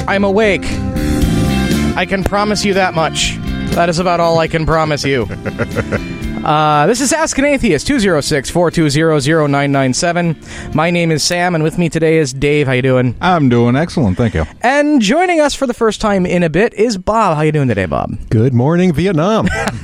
I'm awake. I can promise you that much. That is about all I can promise you. This is Ask an Atheist, 206-420-0997. My name is Sam, and with me today is Dave. How you doing? I'm doing excellent, thank you. And joining us for the first time in a bit is Bob. How you doing today, Bob? Good morning, Vietnam.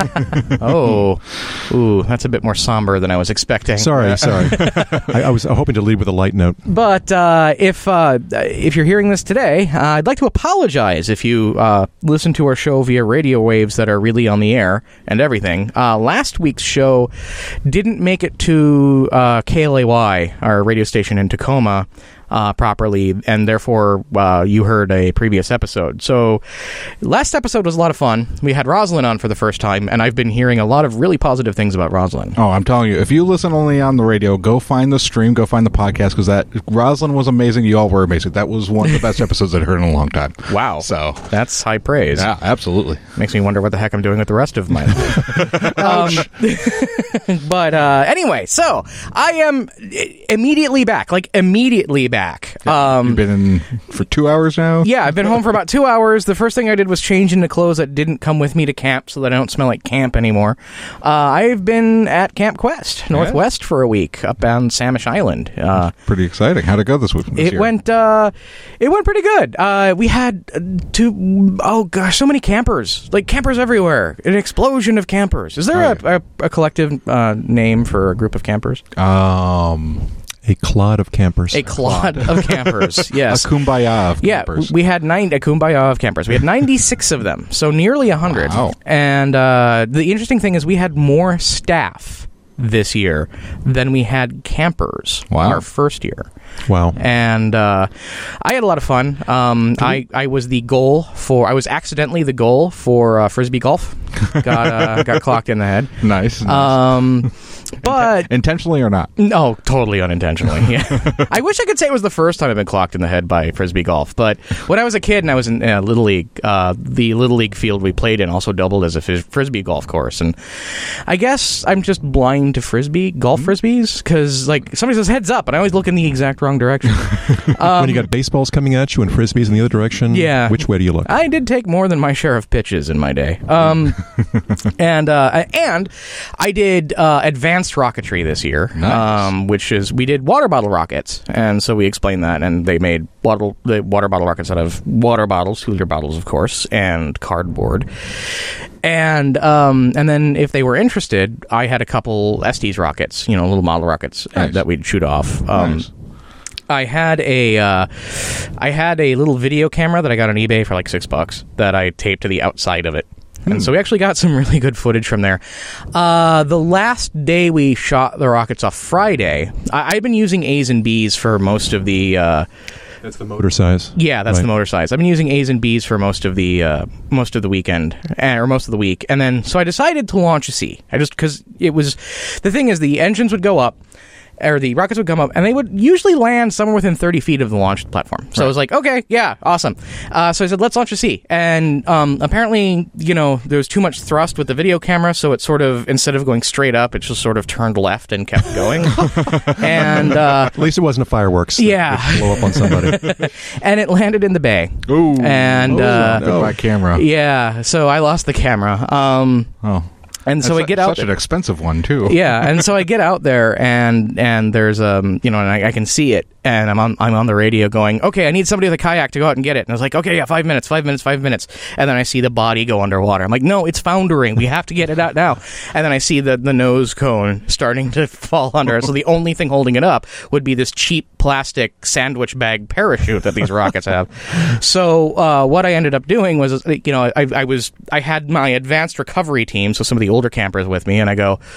Oh, ooh, that's a bit more somber than I was expecting. Sorry. I was hoping to lead with a light note. But if you're hearing this today, I'd like to apologize if you listen to our show via radio waves that are really on the air and everything. Last week's show didn't make it to KLAY, our radio station in Tacoma, properly, and therefore you heard a previous episode. So last episode was a lot of fun. We had Rosalind on for the first time, and I've been hearing a lot of really positive things about Rosalind. Oh, I'm telling you, if you listen only on the radio, go find the stream, go find the podcast, because that Rosalind was amazing. You all were amazing. That was one of the best episodes I'd heard in a long time. Wow. So that's high praise. Yeah, absolutely. Makes me wonder what the heck I'm doing with the rest of my life. But anyway, so I am immediately back. You've been in for 2 hours now? Yeah, I've been home for about 2 hours. The first thing I did was change into clothes that didn't come with me to camp so that I don't smell like camp anymore. I've been at Camp Quest, Northwest, for a week up on Samish Island. Pretty exciting. How'd it go this week? It went pretty good. We had so many campers. Like, campers everywhere. An explosion of campers. Is there a collective name for a group of campers? A clod of campers. A clod of campers, yes. A kumbaya of campers. We had a kumbaya of campers. We had 96 of them, so nearly 100. Wow. And the interesting thing is we had more staff this year than we had campers our first year. Wow. And I had a lot of fun. I was accidentally the goal for Frisbee golf. Got clocked in the head. Nice. But intentionally or not? No, totally unintentionally. Yeah. I wish I could say it was the first time I've been clocked in the head by Frisbee golf, but when I was a kid and I was in Little League, the Little League field we played in also doubled as a Frisbee golf course, and I guess I'm just blind to golf Frisbees, because like somebody says heads up and I always look in the exact wrong direction. When you got baseballs coming at you and Frisbees in the other direction, which way do you look? I did take more than my share of pitches in my day. And I did advanced rocketry this year, nice. Which is we did water bottle rockets, and so we explained that, and they made the water bottle rockets out of water bottles, 2-liter bottles, of course, and cardboard. And then if they were interested, I had a couple Estes rockets, little model rockets that we'd shoot off. Nice. I had a little video camera that I got on eBay for like $6 that I taped to the outside of it. And so we actually got some really good footage from there. The last day we shot the rockets off, Friday, I've been using A's and B's for most of the... That's the motor size. Yeah, that's the motor size. I've been using A's and B's for most of the weekend, or most of the week. And then, so I decided to launch a C. Because it was... The thing is, the engines would go up, or the rockets would come up, and they would usually land somewhere within 30 feet of the launch platform. So I was like, okay, yeah, awesome. So I said, let's launch a C. And apparently, there was too much thrust with the video camera, so it sort of, instead of going straight up, it just sort of turned left and kept going. And at least it wasn't a fireworks. Yeah. Blow up on somebody. And it landed in the bay. Ooh. And my camera. Yeah, so I lost the camera. And so I get out. Such an expensive one too. Yeah, and so I get out there, and there's and I can see it, and I'm on the radio going, okay, I need somebody with a kayak to go out and get it. And I was like, okay, yeah, 5 minutes, and then I see the body go underwater. I'm like, no, it's foundering. We have to get it out now. And then I see the nose cone starting to fall under. So the only thing holding it up would be this cheap plastic sandwich bag parachute that these rockets have. So what I ended up doing was, I had my advanced recovery team, so some of the older campers with me, and I go,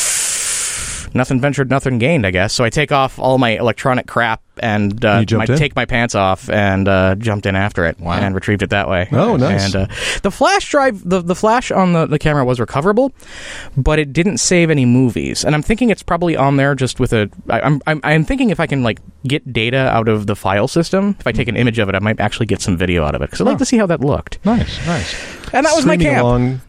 nothing ventured, nothing gained, I guess. So I take off all my electronic crap and take my pants off and jumped in after it and retrieved it that way. Oh, nice. And the flash drive, the flash on the camera was recoverable, but it didn't save any movies. And I'm thinking it's probably on there just with I'm thinking if I can get data out of the file system, if I take an image of it, I might actually get some video out of it, because I'd like to see how that looked. Nice. And that was my camp. Along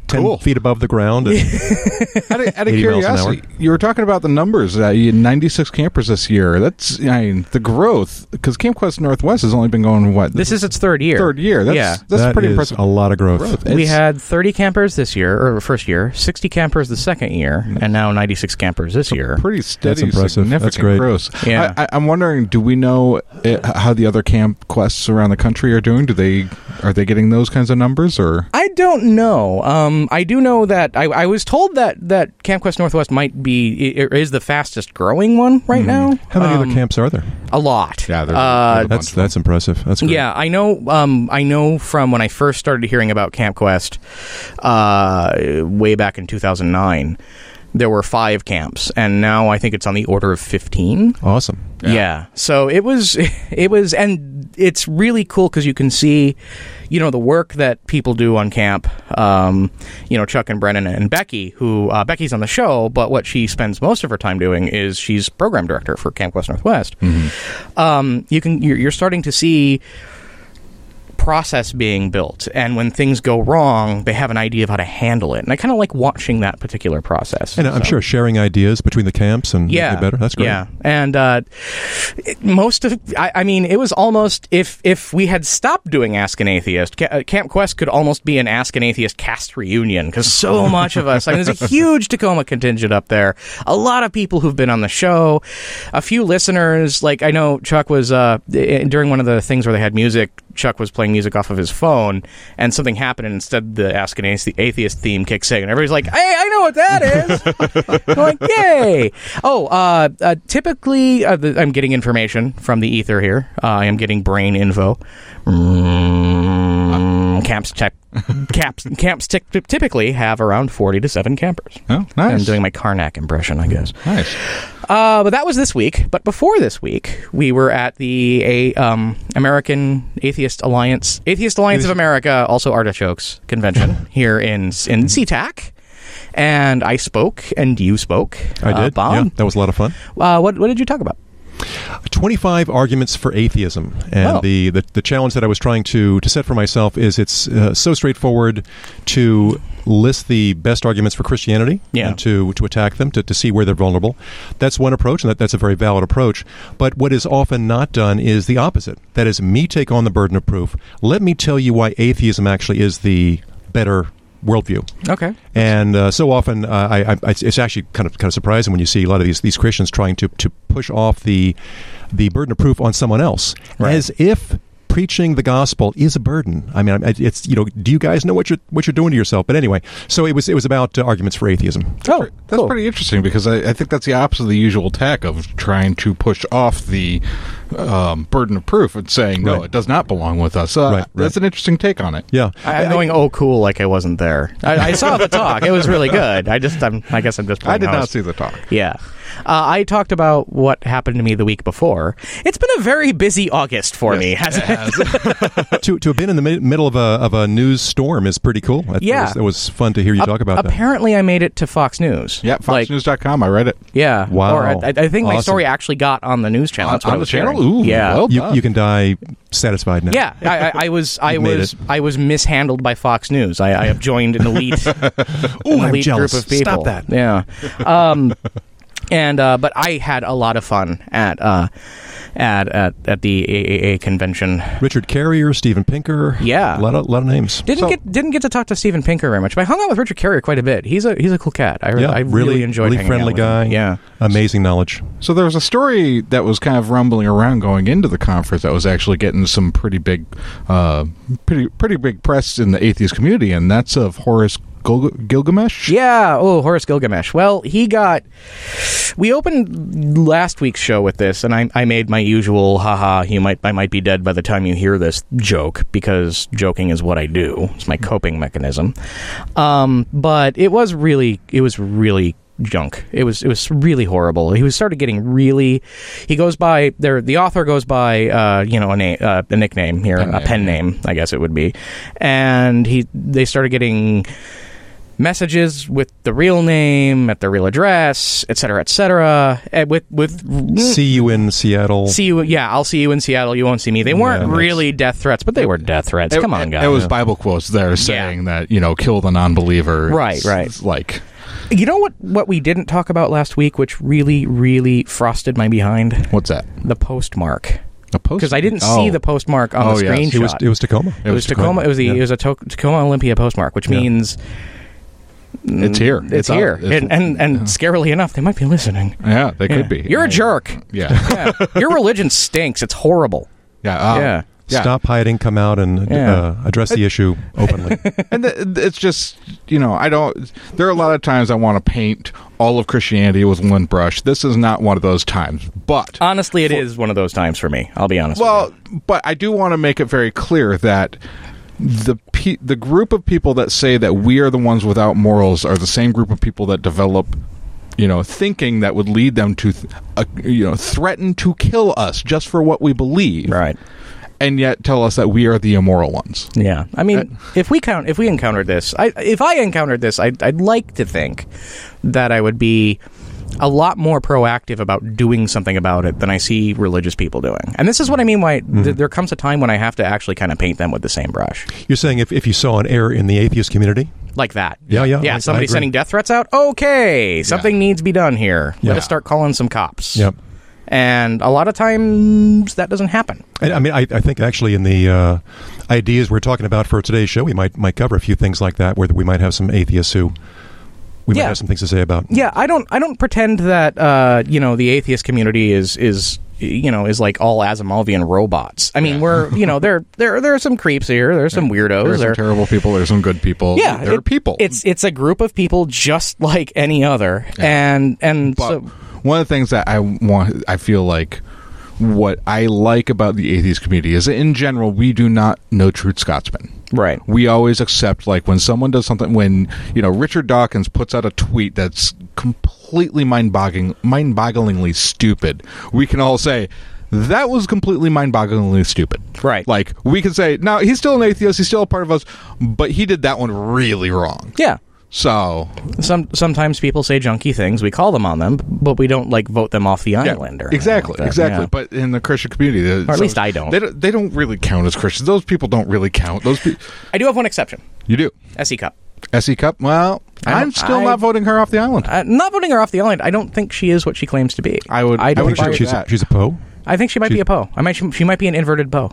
10 feet above the ground. Out of curiosity, you were talking about the numbers. You had 96 campers this year. That's the growth, because Camp Quest Northwest has only been going, what? This is its third year. That's pretty impressive. A lot of growth. We had 30 campers this year, or first year, 60 campers the second year, and now 96 campers this year. Pretty steady, that's impressive. significant That's great. growth. Yeah. I'm wondering, do we know how the other Camp Quests around the country are doing? Are they getting those kinds of numbers, or? I don't know. I do know that I was told that Camp Quest Northwest is the fastest growing one right now. How many other camps are there? A lot. Yeah, that's impressive. That's great. Yeah, I know from when I first started hearing about Camp Quest way back in 2009. There were 5 camps, and now I think it's on the order of 15. Awesome. Yeah. So it was, and it's really cool because you can see, the work that people do on camp. Chuck and Brennan and Becky, who Becky's on the show, but what she spends most of her time doing is she's program director for Camp Quest Northwest. Mm-hmm. You're starting to see process being built, and when things go wrong, they have an idea of how to handle it, and I kind of like watching that particular process. And I'm sure sharing ideas between the camps and make it better. That's great. Yeah, and it was almost, if we had stopped doing Ask an Atheist, Camp Quest could almost be an Ask an Atheist cast reunion, because so much of us, there's a huge Tacoma contingent up there, a lot of people who've been on the show, a few listeners, like I know Chuck was, during one of the things where they had music, Chuck was playing music off of his phone, and something happened, and instead the Ask an Atheist theme kicks in, and everybody's like, hey, I know what that is! I'm like, yay! Typically, I'm getting information from the ether here. I am getting brain info. Camps typically have around 40 to 7 campers. Oh, nice. I'm doing my Karnak impression, I guess. Nice. But that was this week. But before this week, we were at the American Atheist Alliance of America, also Artichokes convention here in SeaTac. And I spoke, and you spoke. I did. Bob. Yeah, that was a lot of fun. What did you talk about? 25 arguments for atheism, and the challenge that I was trying to set for myself is it's so straightforward to list the best arguments for Christianity and to attack them, to see where they're vulnerable. That's one approach, and that's a very valid approach. But what is often not done is the opposite. That is, me take on the burden of proof. Let me tell you why atheism actually is the better worldview. Okay. And so often, it's actually kind of surprising when you see a lot of these Christians trying to push off the burden of proof on someone else, as if preaching the gospel is a burden. I mean, it's do you guys know what you're doing to yourself? But anyway, so it was about arguments for atheism. That's pretty interesting, because I think that's the opposite of the usual tack of trying to push off the burden of proof and saying no, it does not belong with us. That's an interesting take on it. Yeah, I'm going cool, like I wasn't there. I saw the talk; it was really good. I guess I'm just. I did not see the talk. Yeah. I talked about what happened to me the week before. It's been a very busy August for me, hasn't it? to have been in the middle of a news storm is pretty cool. It was fun to hear you talk about that. Apparently, I made it to Fox News. Yeah, FoxNews.com. I read it. Yeah. Wow. Or I think my story actually got on the news channel. On the channel? Ooh, yeah. Well you can die satisfied now. Yeah. I was mishandled by Fox News. I have joined an elite, elite group of people. Stop that. Yeah. But I had a lot of fun at the AAA convention. Richard Carrier, Steven Pinker. Yeah, a lot of names. Didn't get to talk to Steven Pinker very much, but I hung out with Richard Carrier quite a bit. He's a cool cat. I really enjoyed hanging friendly out guy. with him. Yeah, amazing knowledge. So there was a story that was kind of rumbling around going into the conference that was actually getting some pretty big press in the atheist community, and that's of Horace Gilgamesh? Yeah, Horace Gilgamesh. Well, we opened last week's show with this, and I made my usual, I might be dead by the time you hear this joke, because joking is what I do. It's my coping mechanism. But it was really junk. It was really horrible. He started getting really. He goes by the author goes by a nickname here, a pen name, I guess it would be, and they started getting messages with the real name at the real address, etc., etc. With see you in Seattle. I'll see you in Seattle. You won't see me. They weren't really death threats, but they were death threats. Come on, guys. It was Bible quotes there saying that, kill the non-believer. Right. Like, you know what we didn't talk about last week, which really, really frosted my behind? What's that? The postmark. Because I didn't see the postmark on the screenshot. Yes. It was Tacoma. It was Tacoma. It was a Tacoma Olympia postmark, which means it's here. It's here. And scarily enough, they might be listening. Yeah, they could be. You're a jerk. Yeah. Your religion stinks. It's horrible. Yeah. Stop hiding. Come out and address the issue openly. And it's just, I don't. There are a lot of times I want to paint all of Christianity with one brush. This is not one of those times. But honestly, it is one of those times for me. I'll be honest. Well, but I do want to make it very clear that the group of people that say that we are the ones without morals are the same group of people that develop thinking that would lead them to threaten to kill us just for what we believe. Right. And yet tell us that we are the immoral ones. Yeah, I mean, if we encountered this, if I encountered this, I'd like to think that I would be a lot more proactive about doing something about it than I see religious people doing. And this is what I mean by there comes a time when I have to actually kind of paint them with the same brush. You're saying if you saw an error in the atheist community? Like that. Yeah. Somebody sending death threats out? Okay, something needs to be done here. Let us start calling some cops. Yep. And a lot of times that doesn't happen. I mean, I think actually in the ideas we're talking about for today's show, we might cover a few things like that, where we might have some atheists who we might have some things to say about. Yeah, I don't pretend that the atheist community is like all Asimovian robots. I mean, we're there are some creeps here. There's some weirdos. There's some terrible people. There's some good people. Yeah, there are people. It's a group of people just like any other, and but so. One of the things that I feel like what I like about the atheist community is that in general, we do not know truth Scotsman. Right. We always accept, like, when someone does something, when, Richard Dawkins puts out a tweet that's completely mind-bogglingly stupid, we can all say, that was completely mind-bogglingly stupid. Right. Like, we can say, now, he's still an atheist, he's still a part of us, but he did that one really wrong. Yeah. So sometimes people say junky things. We call them on them, but we don't vote them off the island. Or exactly. Yeah. But in the Christian community, or at least I don't. They don't really count as Christians. Those people don't really count. I do have one exception. You do. SE Cup. SE Cup. Well, I'm still not voting her off the island. Not voting her off the island. I don't think she is what she claims to be. I would she's a Poe. I think she might be a Poe. She might be an inverted Poe.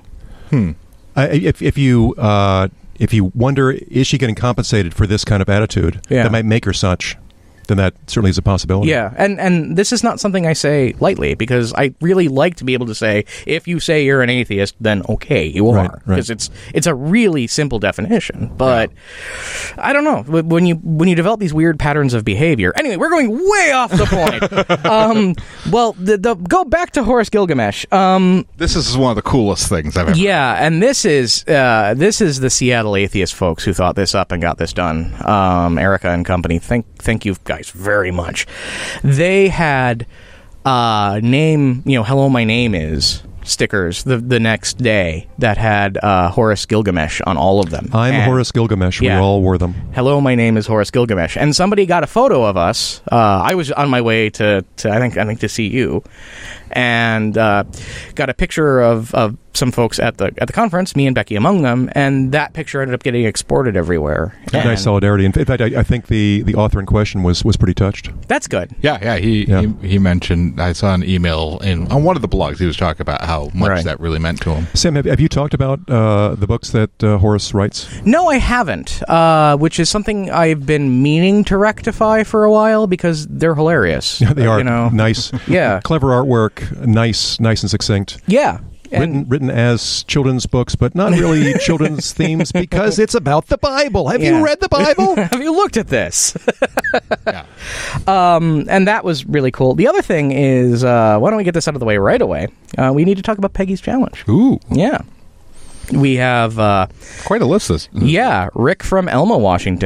If you wonder, is she getting compensated for this kind of attitude that might make her such, then that certainly is a possibility. Yeah, and this is not something I say lightly, because I really like to be able to say, if you say you're an atheist, then okay, you are. Because it's a really simple definition. But I don't know. When you develop these weird patterns of behavior... Anyway, we're going way off the point. Go back to Horace Gilgamesh. This is one of the coolest things I've ever heard. Yeah, and this is the Seattle atheist folks who thought this up and got this done. Erica and company. Thank you guys very much. They had hello, my name is stickers the next day that had Horace Gilgamesh on all of them. I'm Horace Gilgamesh. We all wore them. Hello, my name is Horace Gilgamesh. And somebody got a photo of us. I was on my way to I think to see you, and got a picture of some folks at the conference, me and Becky among them, and that picture ended up getting exported everywhere. Nice solidarity. In fact, I think the author in question was pretty touched. That's good. Yeah. He mentioned, I saw an email on one of the blogs, he was talking about how much that really meant to him. Sam, have you talked about the books that Horace writes? No, I haven't, which is something I've been meaning to rectify for a while, because they're hilarious. Yeah, they are. Nice. Yeah. Clever artwork, nice and succinct. Yeah. Written as children's books, but not really children's themes, because it's about the Bible. Have you read the Bible? Have you looked at this? Yeah. And that was really cool. The other thing is, why don't we get this out of the way right away? We need to talk about Peggy's Challenge. Ooh. Yeah. We have... quite a list. Yeah. Rick from Elma, Washington.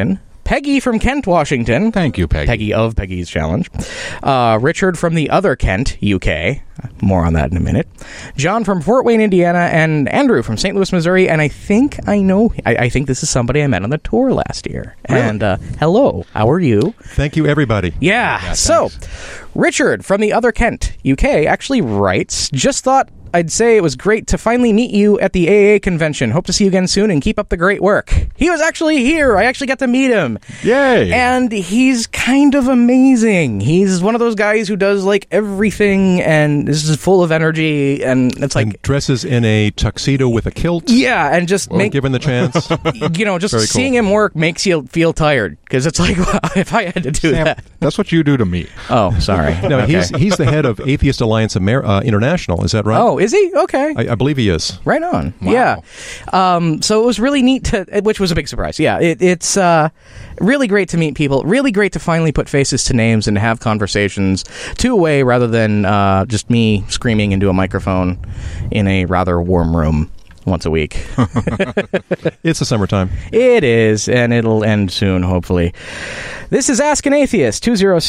Peggy from Kent, Washington. Thank you, Peggy. Peggy of Peggy's Challenge. Richard from the other Kent, UK. More on that in a minute. John from Fort Wayne, Indiana, and Andrew from St. Louis, Missouri. And I think I think this is somebody I met on the tour last year. Really? And hello, how are you? Thank you, everybody. Yeah. So, Richard from the other Kent, UK, actually writes, just thought I'd say it was great to finally meet you at the AA convention. Hope to see you again soon and keep up the great work. He was actually here. I actually got to meet him. Yay. And he's kind of amazing. He's one of those guys who does like everything and is just full of energy, and it's like... And dresses in a tuxedo with a kilt. Yeah, and just given the chance. Just seeing him work makes you feel tired, because it's like, well, if I had to do Sam, that... That's what you do to me. Oh, sorry. No, Okay. he's the head of Atheist Alliance International. Is that right? Oh, is he? Okay. I believe he is. Right on. Wow. Yeah. So it was really neat which was a big surprise. Yeah. It's really great to meet people. Really great to finally put faces to names and have conversations two-way rather than just me screaming into a microphone in a rather warm room once a week. It's the summertime. It is, and it'll end soon, hopefully. This is Ask an Atheist,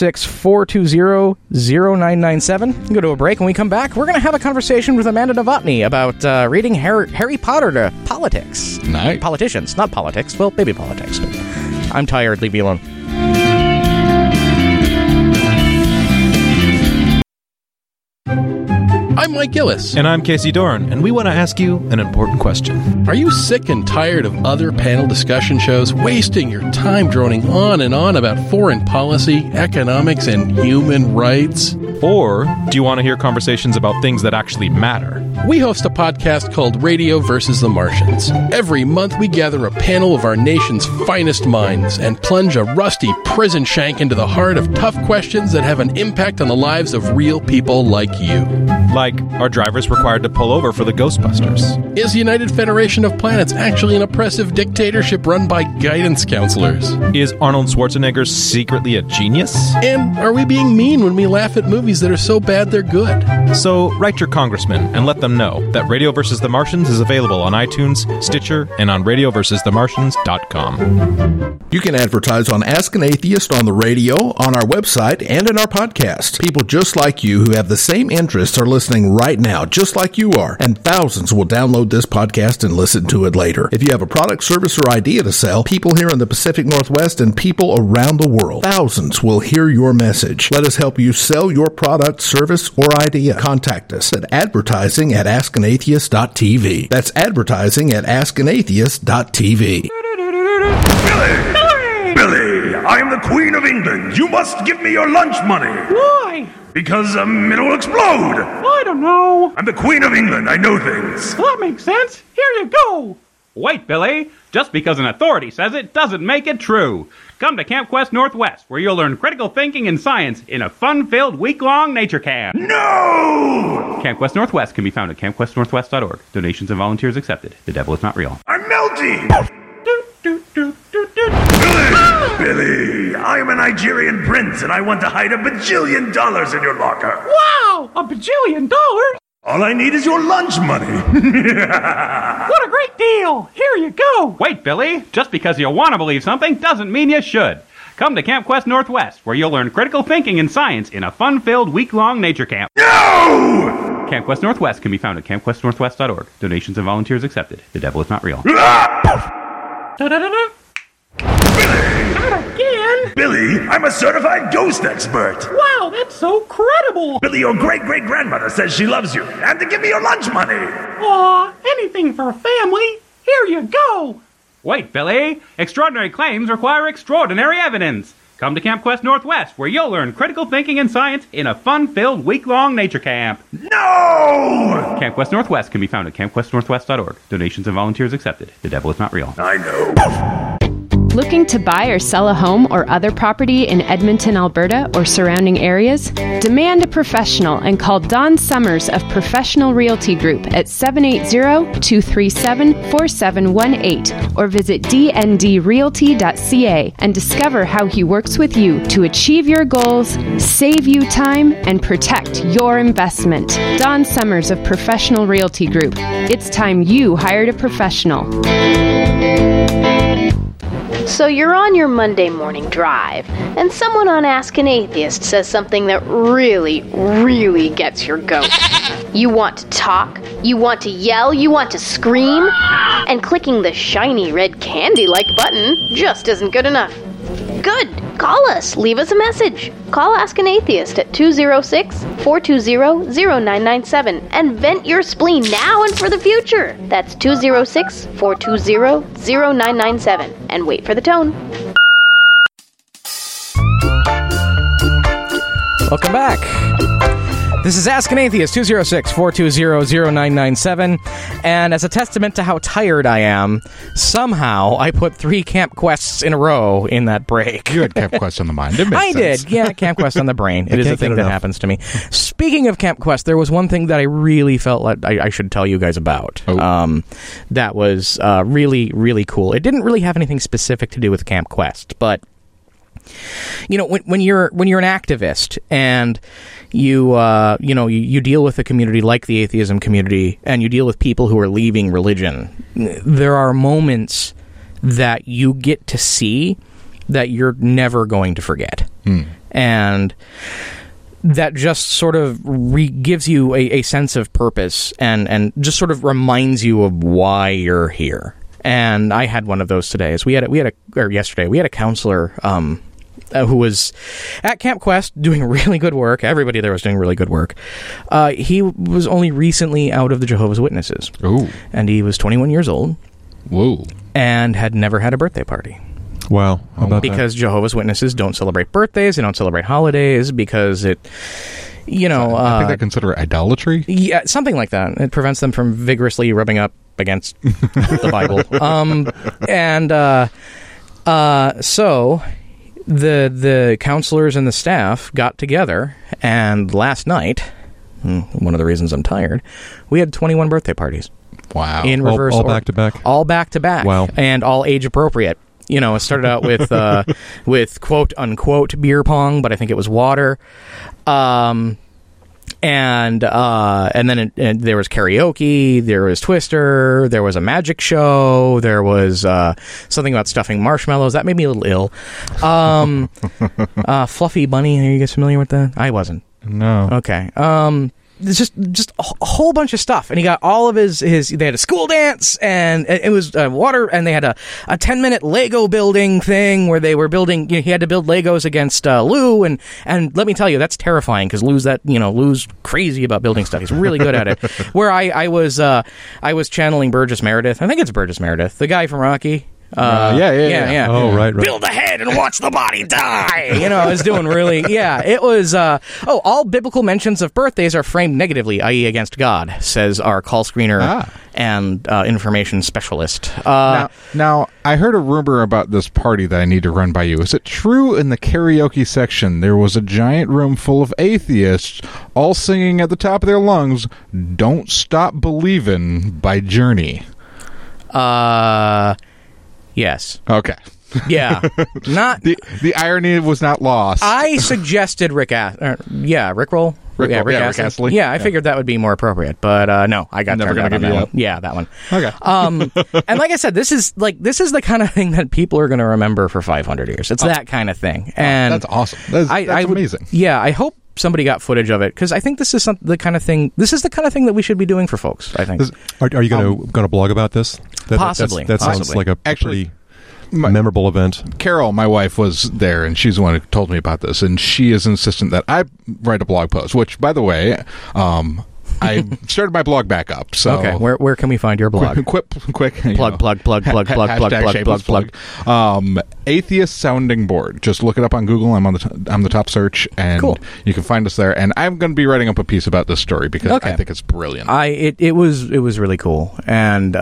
206-420-0997. Go to a break. When we come back, we're going to have a conversation with Amanda Novotny about reading Harry Potter to politics. Nice. Politicians, not politics. Well, maybe politics. I'm tired. Leave me alone. I'm Mike Gillis. And I'm Casey Dorn, and we want to ask you an important question. Are you sick and tired of other panel discussion shows wasting your time droning on and on about foreign policy, economics, and human rights? Or do you want to hear conversations about things that actually matter? We host a podcast called Radio versus the Martians. Every month we gather a panel of our nation's finest minds and plunge a rusty prison shank into the heart of tough questions that have an impact on the lives of real people like you. Like, are drivers required to pull over for the Ghostbusters? Is the United Federation of Planets actually an oppressive dictatorship run by guidance counselors? Is Arnold Schwarzenegger secretly a genius? And are we being mean when we laugh at movies that are so bad they're good? So write your congressman and let them know that Radio vs. the Martians is available on iTunes, Stitcher, and on radioversusthemartians.com. You can advertise on Ask an Atheist on the radio, on our website, and in our podcast. People just like you who have the same interests are listening right now, just like you are, and thousands will download this podcast and listen to it later. If you have a product, service, or idea to sell, people here in the Pacific Northwest and people around the world, thousands will hear your message. Let us help you sell your product, service, or idea. Contact us at advertising@askanatheist.tv. That's advertising at askanatheist.tv. Billy, I am the Queen of England. You must give me your lunch money. Why? Because it'll explode. I don't know. I'm the Queen of England. I know things. That makes sense. Here you go. Wait, Billy. Just because an authority says it doesn't make it true. Come to Camp Quest Northwest, where you'll learn critical thinking and science in a fun-filled week-long nature camp. No! Camp Quest Northwest can be found at campquestnorthwest.org. Donations and volunteers accepted. The devil is not real. I'm melting. Billy, I am a Nigerian prince, and I want to hide $1 bajillion in your locker. Wow, $1 bajillion? All I need is your lunch money. What a great deal. Here you go. Wait, Billy. Just because you want to believe something doesn't mean you should. Come to Camp Quest Northwest, where you'll learn critical thinking and science in a fun-filled week-long nature camp. No! Camp Quest Northwest can be found at campquestnorthwest.org. Donations and volunteers accepted. The devil is not real. Da-da-da-da. Not again. Billy, I'm a certified ghost expert. Wow, that's so credible. Billy, your great-great-grandmother says she loves you, and to give me your lunch money. Aw, anything for a family. Here you go. Wait, Billy. Extraordinary claims require extraordinary evidence. Come to Camp Quest Northwest, where you'll learn critical thinking and science in a fun-filled week-long nature camp. No! Camp Quest Northwest can be found at campquestnorthwest.org. Donations and volunteers accepted. The devil is not real. I know. Looking to buy or sell a home or other property in Edmonton, Alberta, or surrounding areas? Demand a professional and call Don Summers of Professional Realty Group at 780-237-4718 or visit dndrealty.ca and discover how he works with you to achieve your goals, save you time, and protect your investment. Don Summers of Professional Realty Group. It's time you hired a professional. So you're on your Monday morning drive, and someone on Ask an Atheist says something that really, really gets your goat. You want to talk, you want to yell, you want to scream, and clicking the shiny red candy-like button just isn't good enough. Good! Call us, leave us a message. Call Ask an Atheist at 206-420-0997 and vent your spleen now and for the future. That's 206-420-0997 and wait for the tone. Welcome back. This is Ask an Atheist, 206-420-0997, and as a testament to how tired I am, somehow I put 3 Camp Quests in a row in that break. You had Camp Quest on the mind. It makes I sense. did, yeah, Camp Quest on the brain. It is a thing that happens to me. Speaking of Camp Quest, there was one thing that I really felt like I should tell you guys about. That was really, really cool. It didn't really have anything specific to do with Camp Quest, but you know, when you're an activist and you deal with a community like the atheism community, and you deal with people who are leaving religion, there are moments that you get to see that you're never going to forget, and that just sort of gives you a sense of purpose and just sort of reminds you of why you're here. And I had one of those today. Yesterday we had a counselor who was at Camp Quest doing really good work. Everybody there was doing really good work. He was only recently out of the Jehovah's Witnesses. Ooh. And he was 21 years old. Whoa. And had never had a birthday party. Wow. How about because Jehovah's Witnesses don't celebrate birthdays, they don't celebrate holidays, because it... I think they consider it idolatry? Yeah, something like that. It prevents them from vigorously rubbing up against the Bible. So the counselors and the staff got together, and last night, one of the reasons I'm tired, we had 21 birthday parties. Wow. In reverse all back to back? All back to back. Wow. And all age appropriate. You know, it started out with with quote unquote beer pong, but I think it was water. And then there was karaoke, there was Twister, there was a magic show, there was something about stuffing marshmallows. That made me a little ill. Fluffy Bunny, are you guys familiar with that? I wasn't. No. Okay. It's just a whole bunch of stuff, and he got all of his they had a school dance, and it was water, and they had a 10-minute Lego building thing where they were building, he had to build Legos against Lou, and let me tell you, that's terrifying, because Lou's crazy about building stuff. He's really good at it. Where I was channeling Burgess Meredith. I think it's Burgess Meredith, the guy from Rocky. Yeah. Oh, right. Build the head and watch the body die. I was doing really, it was, all biblical mentions of birthdays are framed negatively, i.e. against God, says our call screener and information specialist. Now, I heard a rumor about this party that I need to run by you. Is it true in the karaoke section there was a giant room full of atheists all singing at the top of their lungs, "Don't Stop Believin'" by Journey? Yes. Okay. Yeah. Not the irony was not lost. I suggested Rick Roll. Rick Astley. Yeah, I figured that would be more appropriate, but no, I got never turned gonna down give on you that up. one. Yeah, that one. Okay. And like I said, this is the kind of thing that people are going to remember for 500 years. It's that kind of thing, and that's awesome. That's amazing. Yeah, I hope somebody got footage of it, because I think this is the kind of thing that we should be doing for folks. I think. Are you going to blog about this? Possibly. That sounds like a pretty memorable event. Carol, my wife, was there, and she's the one who told me about this, and she is insistent that I write a blog post, which, by the way, I started my blog back up. So okay, where can we find your blog? Quick. Plug. Atheist Sounding Board. Just look it up on Google. I'm on the top search, and cool. You can find us there. And I'm going to be writing up a piece about this story because I think it's brilliant. It was really cool, and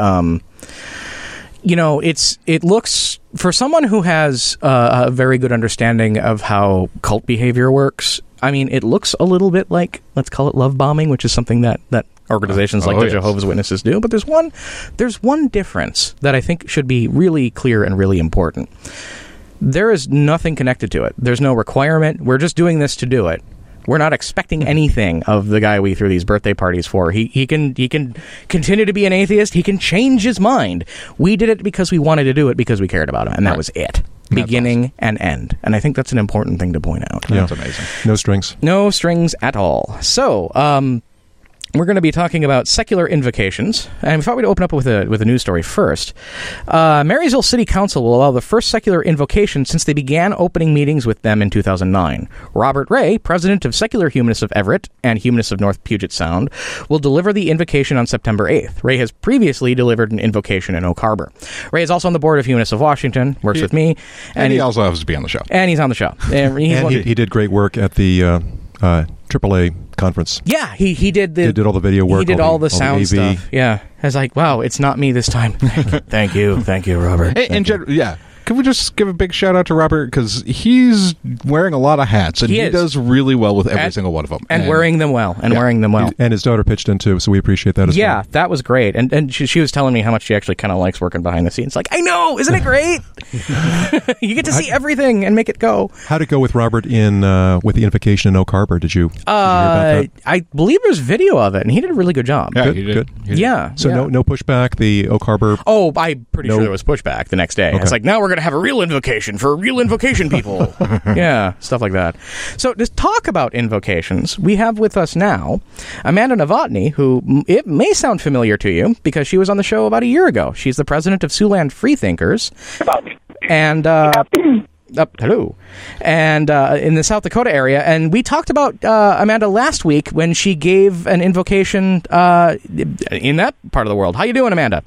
it looks, for someone who has a very good understanding of how cult behavior works, I mean, it looks a little bit like, let's call it love bombing, which is something that organizations like the Jehovah's Witnesses do. But there's one difference that I think should be really clear and really important. There is nothing connected to it. There's no requirement. We're just doing this to do it. We're not expecting anything of the guy we threw these birthday parties for. He can continue to be an atheist. He can change his mind. We did it because we wanted to do it because we cared about him, and that was it. Beginning awesome. And end. And I think that's an important thing to point out. Yeah. That's amazing. No strings. No strings at all. So, we're going to be talking about secular invocations. And we thought we'd open up with a news story first. Marysville City Council will allow the first secular invocation since they began opening meetings with them in 2009. Robert Ray, president of Secular Humanists of Everett and Humanists of North Puget Sound, will deliver the invocation on September 8th. Ray has previously delivered an invocation in Oak Harbor. Ray is also on the board of Humanists of Washington, works with me. And he also has to be on the show. And he's on the show. And he did great work at the AAA conference. Yeah, he did all the video work. He did all the sound AV stuff. Yeah, I was like, wow, it's not me this time. Thank you, Robert. Yeah. Can we just give a big shout out to Robert, because he's wearing a lot of hats and he does really well with every single one of them, and wearing them well, and his daughter pitched in too, so we appreciate that as well. Yeah, that was great, and she was telling me how much she actually kind of likes working behind the scenes. Like, I know, isn't it great? You get to see everything and make it go. How'd it go with Robert in with the invocation in Oak Harbor? Did you hear about that? I believe there's video of it, and he did a really good job. Yeah, he did. Yeah. So no pushback. The Oak Harbor. Oh, I'm pretty sure there was pushback the next day. Okay. It's like, now we're going to have a real invocation for real invocation people. Yeah, stuff like that. So to talk about invocations, we have with us now Amanda Novotny, who it may sound familiar to you because she was on the show about a year ago. She's the president of Siouxland Freethinkers. And hello, and in the South Dakota area, and we talked about Amanda last week when she gave an invocation in that part of the world. How you doing, Amanda?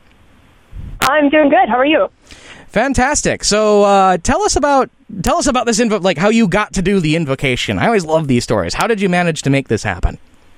I'm doing good. How are you? Fantastic. So tell us about this like how you got to do the invocation. I always love these stories. How did you manage to make this happen?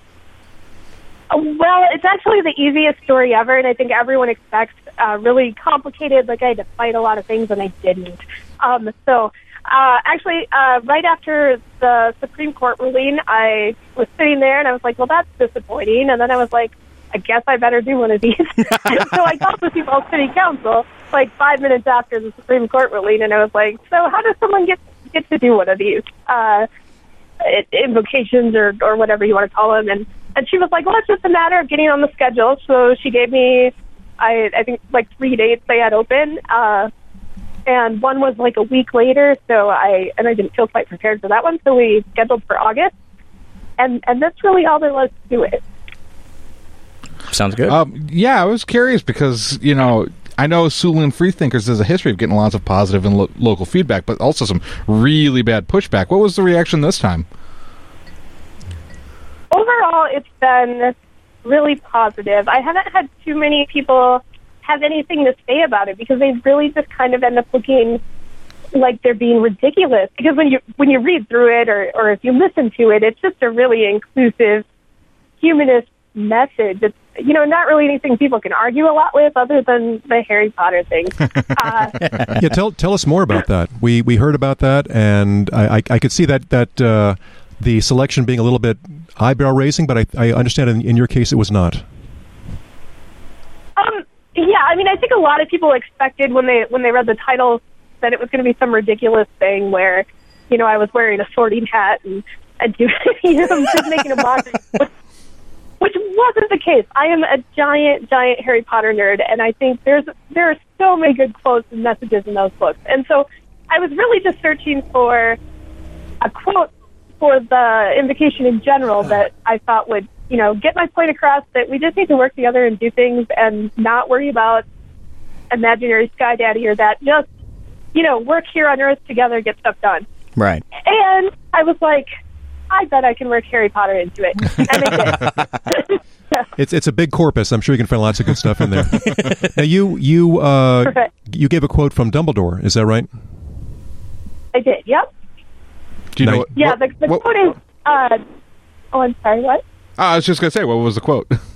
Well, it's actually the easiest story ever, and I think everyone expects really complicated, like I had to fight a lot of things, and I didn't. Actually, right after the Supreme Court ruling, I was sitting there, and I was like, well, that's disappointing. And then I was like, I guess I better do one of these. And so I called the Sioux City Council like 5 minutes after the Supreme Court ruling, and I was like, so how does someone get to do one of these invocations or whatever you want to call them? And she was like, well, it's just a matter of getting on the schedule. So she gave me, I think, like 3 dates they had open, and one was like a week later. So I didn't feel quite prepared for that one. So we scheduled for August, and that's really all there was to it. Sounds good. Yeah, I was curious because, I know Siouxland Freethinkers has a history of getting lots of positive and local feedback, but also some really bad pushback. What was the reaction this time? Overall, it's been really positive. I haven't had too many people have anything to say about it because they really just kind of end up looking like they're being ridiculous. Because when you read through it or if you listen to it, it's just a really inclusive humanist message. It's not really anything people can argue a lot with other than the Harry Potter thing. Yeah, tell us more about that. We heard about that, and I could see that the selection being a little bit eyebrow raising, but I understand in your case it was not. Yeah, I mean, I think a lot of people expected when they read the title that it was going to be some ridiculous thing where, I was wearing a sorting hat and just making a mockery. Which wasn't the case. I am a giant Harry Potter nerd, and I think there are so many good quotes and messages in those books. And so I was really just searching for a quote for the invocation in general that I thought would, get my point across that we just need to work together and do things and not worry about imaginary sky daddy or that. Just, work here on Earth together, get stuff done. Right. And I was like, I bet I can work Harry Potter into it. And I did. It's a big corpus. I'm sure you can find lots of good stuff in there. Now, you gave a quote from Dumbledore. Is that right? I did, yep. Do you know Yeah, the quote is... I'm sorry, what? I was just going to say, what was the quote? Okay,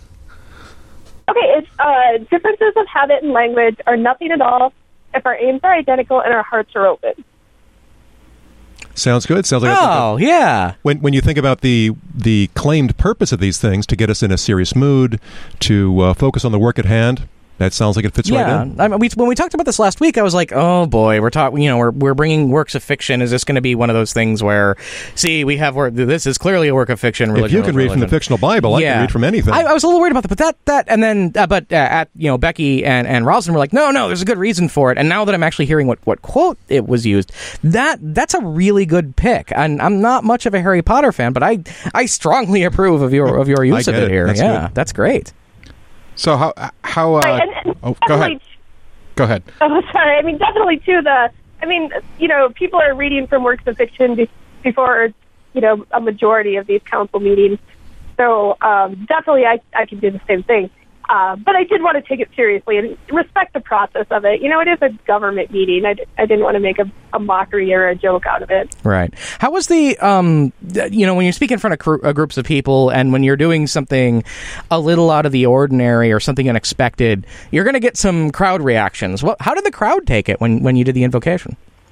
it's differences of habit and language are nothing at all if our aims are identical and our hearts are open. Sounds good. Sounds like yeah. When you think about the claimed purpose of these things, to get us in a serious mood, to focus on the work at hand, That sounds like it fits right in. I mean, when we talked about this last week, I was like, "Oh boy, we're bringing works of fiction. Is this going to be one of those things where, see, we have this is clearly a work of fiction? If you can read from the fictional Bible, I can read from anything." I was a little worried about that, but Becky and Rosalind were like, "No, there's a good reason for it." And now that I'm actually hearing what quote it was used, that's a really good pick. And I'm not much of a Harry Potter fan, but I strongly approve of your use of it here. That's great. So how go ahead. Go ahead. Oh, sorry. I mean, definitely too. People are reading from works of fiction before a majority of these council meetings. So definitely, I can do the same thing. But I did want to take it seriously and respect the process of it. It is a government meeting. I didn't want to make a mockery or a joke out of it. Right. How was the, when you speak in front of groups of people and when you're doing something a little out of the ordinary or something unexpected, you're going to get some crowd reactions. How did the crowd take it when you did the invocation?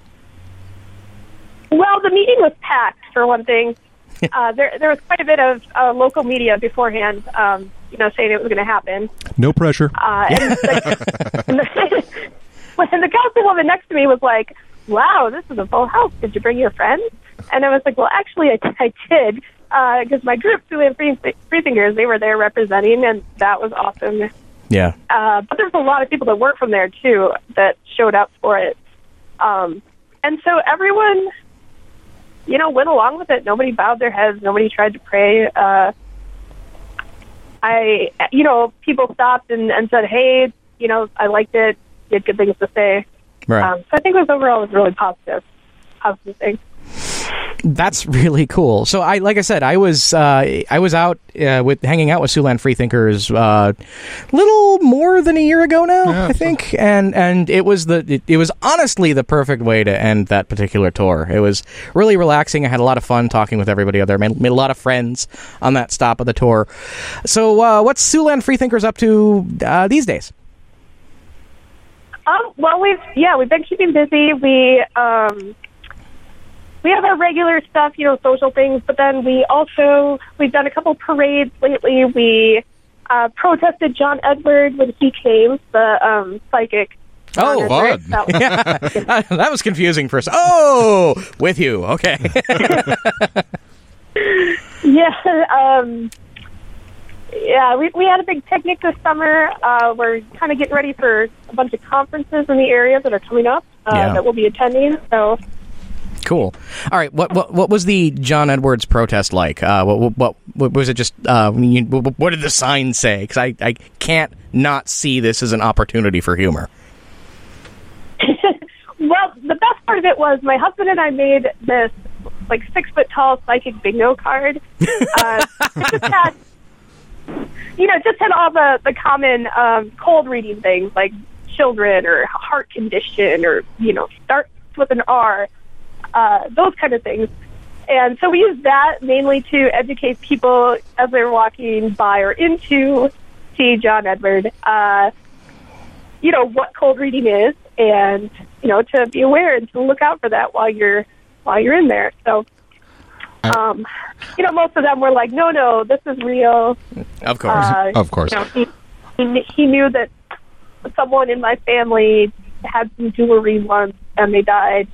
Well, the meeting was packed, for one thing. There was quite a bit of local media beforehand, saying it was going to happen. No pressure. And the councilwoman next to me was like, "Wow, this is a full house. Did you bring your friends?" And I was like, "Well, actually, I did, because my group, Siouxland Freethinkers, they were there representing, and that was awesome." Yeah. But there's a lot of people that work from there too that showed up for it, and so everyone, went along with it. Nobody bowed their heads. Nobody tried to pray. People stopped and said, "Hey, I liked it. You had good things to say." Right. So I think it was really positive thing. That's really cool. So I was out hanging out with Siouxland Freethinkers little more than a year ago now, I think, and it was honestly the perfect way to end that particular tour. It was really relaxing. I had a lot of fun talking with everybody out there. Made a lot of friends on that stop of the tour. So what's Siouxland Freethinkers up to these days? Well, we've been keeping busy. We have our regular stuff, social things, but then we've done a couple parades lately. We protested John Edward when he came, the psychic. Oh, fun. That was confusing for us. Oh, with you. Okay. We had a big picnic this summer. We're kind of getting ready for a bunch of conferences in the area that are coming up that we'll be attending, so... Cool. All right. What was the John Edwards protest like? What was it? Just what did the sign say? Because I can't not see this as an opportunity for humor. Well, the best part of it was my husband and I made this 6-foot-tall psychic bingo card. It just had all the common cold reading things like children or heart condition or starts with an R. Those kind of things. And so we used that mainly to educate people as they were walking by or into see John Edward, what cold reading is and, to be aware and to look out for that while you're in there. So, most of them were like, no, this is real. Of course. Of course. He knew that someone in my family had some jewelry once and they died.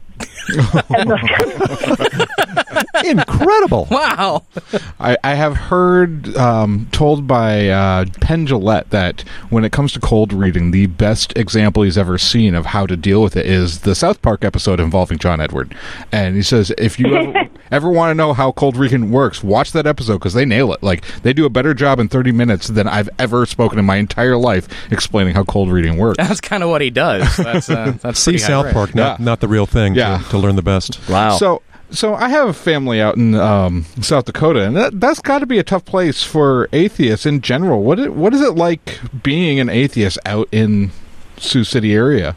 Incredible! Wow. I have heard told by Penn Jillette that when it comes to cold reading, the best example he's ever seen of how to deal with it is the South Park episode involving John Edward. And he says, if you ever want to know how cold reading works, watch that episode because they nail it. They do a better job in 30 minutes than I've ever spoken in my entire life explaining how cold reading works. That's kind of what he does. That's see South Park, not the real thing. To learn the best. Wow. So I have a family out in South Dakota, and that's got to be a tough place for atheists in general. What is it like being an atheist out in Sioux City area?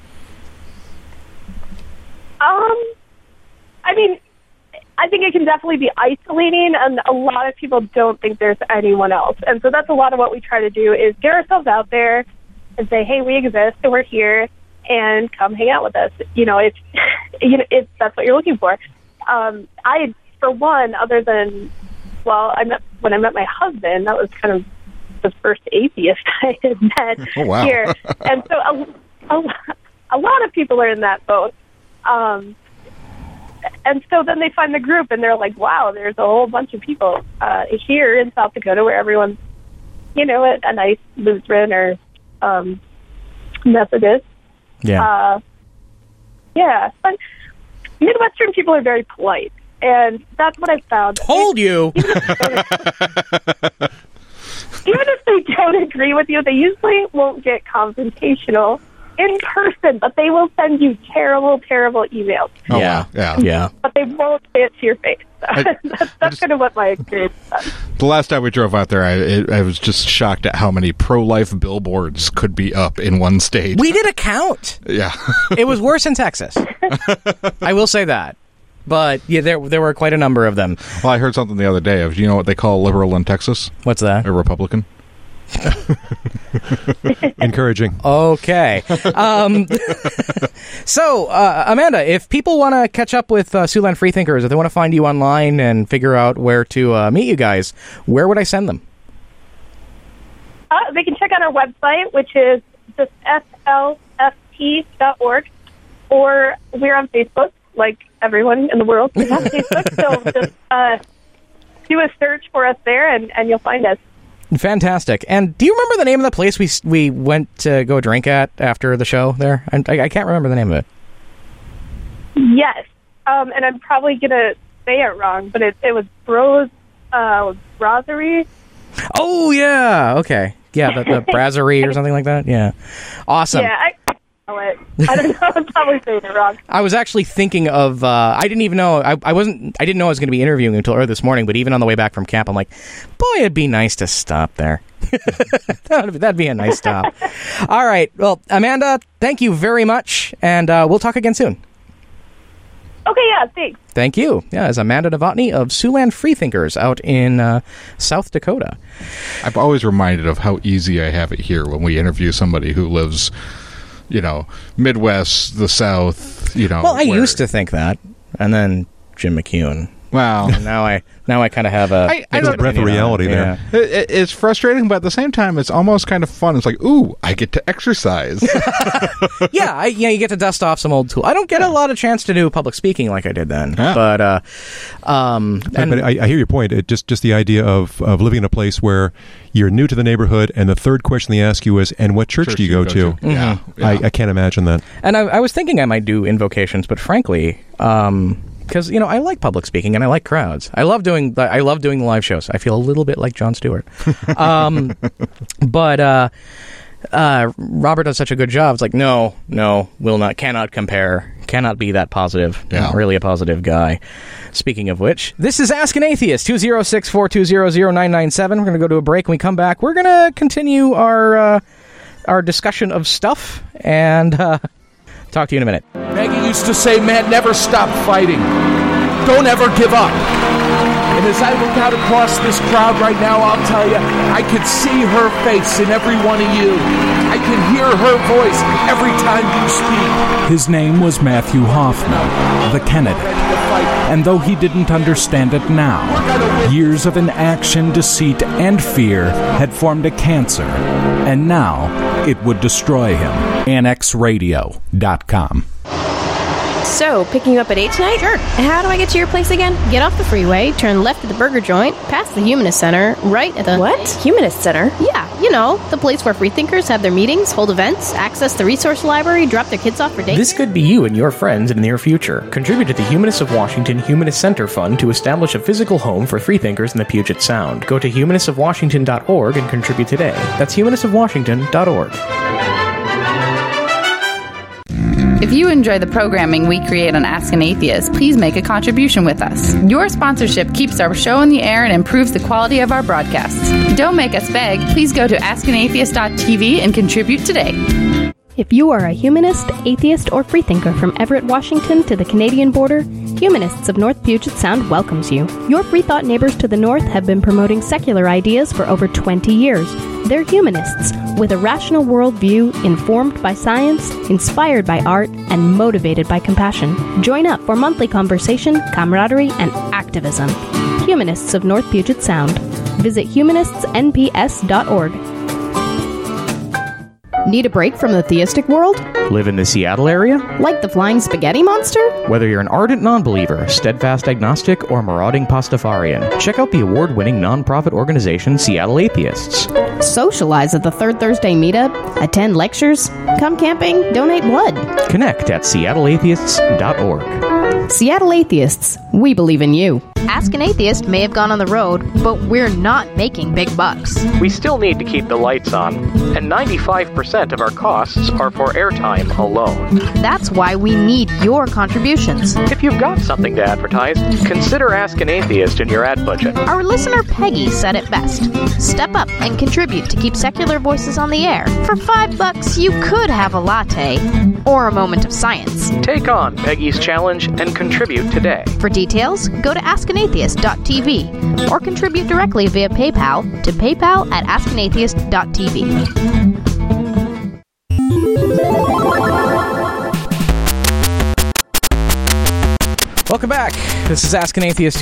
I think it can definitely be isolating, and a lot of people don't think there's anyone else. And so that's a lot of what we try to do is get ourselves out there and say, hey, we exist, and we're here, and come hang out with us. If that's what you're looking for. For one, other than, when I met my husband, that was kind of the first atheist I had met here. And so a lot of people are in that boat. And so then they find the group, and they're like, wow, there's a whole bunch of people here in South Dakota where everyone's, a nice Lutheran or Methodist. Yeah. But Midwestern people are very polite, and that's what I found. Told you! Even if they don't agree with you, they usually won't get confrontational in person, but they will send you terrible, terrible emails. Oh, yeah. But they won't say it to your face. That's kind of what my experience was. The last time we drove out there, I was just shocked at how many pro-life billboards could be up in one state. We did a count. Yeah. It was worse in Texas. I will say that. But yeah, there were quite a number of them. Well, I heard something the other day of, you know what they call a liberal in Texas? What's that? A Republican. Encouraging. Okay. So, Amanda, if people want to catch up with Siouxland Freethinkers, if they want to find you online and figure out where to meet you guys, where would I send them? They can check out our website, which is just slft.org, or we're on Facebook, like everyone in the world is on Facebook. So just do a search for us there, and you'll find us. Fantastic. And do you remember the name of the place we went to go drink at after the show there? I can't remember the name of it. Yes. And I'm probably going to say it wrong, but it was Bros Brasserie. Oh, yeah. Okay. Yeah, the Brasserie or something like that. Yeah. Awesome. Yeah, I know it. I don't know. I'm probably saying it wrong. I was actually thinking of, I didn't even know, I didn't know I was going to be interviewing until early this morning, but even on the way back from camp, I'm like, boy, it'd be nice to stop there. That'd be a nice stop. All right. Well, Amanda, thank you very much, and we'll talk again soon. Okay, yeah, thanks. Thank you. Yeah, it's Amanda Novotny of Siouxland Freethinkers out in South Dakota. I'm always reminded of how easy I have it here when we interview somebody who lives, Midwest, the South, Well, I used to think that, and then Jim McKeown. Wow. And now I kind of have a breath of reality there. It's frustrating, but at the same time, it's almost kind of fun. It's like, ooh, I get to exercise. Yeah, you get to dust off some old tools. I don't get a lot of chance to do public speaking like I did then. Yeah. But I hear your point. It just the idea of living in a place where you're new to the neighborhood, and the third question they ask you is, "And what church do you go to?" Mm-hmm. Yeah. I can't imagine that. And I was thinking I might do invocations, but frankly, because I like public speaking and I like crowds. I love doing the live shows. I feel a little bit like Jon Stewart, but Robert does such a good job. It's like no, will not, cannot compare, cannot be that positive. Yeah. Not really a positive guy. Speaking of which, this is Ask an Atheist, 206-420-0997. We're going to go to a break. When we come back, we're going to continue our discussion of stuff and talk to you in a minute. Maggie used to say, man, never stop fighting. Don't ever give up. And as I look out across this crowd right now, I'll tell you, I can see her face in every one of you. I can hear her voice every time you speak. His name was Matthew Hoffman, the candidate. And though he didn't understand it now, years of inaction, deceit, and fear had formed a cancer, and now it would destroy him. AnnexRadio.com. So, picking you up at 8 tonight? Sure. How do I get to your place again? Get off the freeway, turn left at the burger joint, past the Humanist Center, right at the... What? Humanist Center? Yeah, the place where freethinkers have their meetings, hold events, access the resource library, drop their kids off for daycare. This could be you and your friends in the near future. Contribute to the Humanists of Washington Humanist Center Fund to establish a physical home for freethinkers in the Puget Sound. Go to humanistofwashington.org and contribute today. That's humanistofwashington.org. If you enjoy the programming we create on Ask an Atheist, please make a contribution with us. Your sponsorship keeps our show in the air and improves the quality of our broadcasts. Don't make us beg. Please go to askanatheist.tv and contribute today. If you are a humanist, atheist, or freethinker from Everett, Washington to the Canadian border, Humanists of North Puget Sound welcomes you. Your freethought neighbors to the north have been promoting secular ideas for over 20 years. They're humanists, with a rational worldview, informed by science, inspired by art, and motivated by compassion. Join up for monthly conversation, camaraderie, and activism. Humanists of North Puget Sound. Visit humanistnps.org. Need a break from the theistic world? Live in the Seattle area? Like the flying spaghetti monster? Whether you're an ardent non-believer, steadfast agnostic, or marauding Pastafarian, check out the award-winning non-profit organization Seattle Atheists. Socialize at the Third Thursday meetup, attend lectures, come camping, donate blood. Connect at seattleatheists.org. Seattle Atheists, we believe in you. Ask an Atheist may have gone on the road, but we're not making big bucks. We still need to keep the lights on, and 95% of our costs are for airtime alone. That's why we need your contributions. If you've got something to advertise, consider Ask an Atheist in your ad budget. Our listener Peggy said it best. Step up and contribute to keep secular voices on the air. For $5, you could have a latte or a moment of science. Take on Peggy's challenge and contribute today. For details, go to askanatheist.tv or contribute directly via PayPal to paypal@askanatheist.tv. Welcome back. This is Ask an Atheist,